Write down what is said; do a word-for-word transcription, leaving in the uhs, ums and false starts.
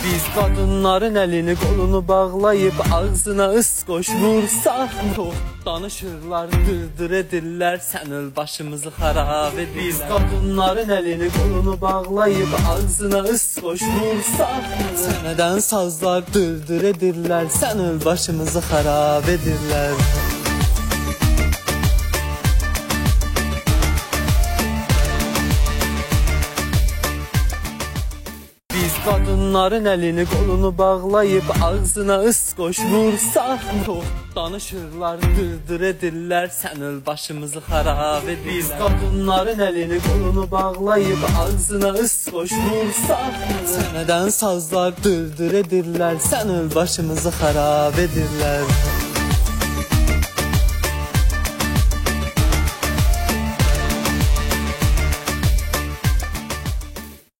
Biz kadınların elini kolunu bağlayıp ağzına ıskoş vursaq, çok danışırlar, dırdır edirlər, sen öl başımızı harab et. Biz kadınların elini kolunu bağlayıp ağzına ıskoş vursaq, seneden sazlar dırdır edirlər, sen öl başımızı harab edirlər. Biz kadınların elini kolunu bağlayıp ağzına ıskoş vursaq, çok danışırlar, dırdır edirlər, sen öl başımızı harab et. Biz kadınların elini kolunu bağlayıp ağzına ıskoş vursaq, seneden sazlar dırdır edirlər, sen öl başımızı harab edirlər.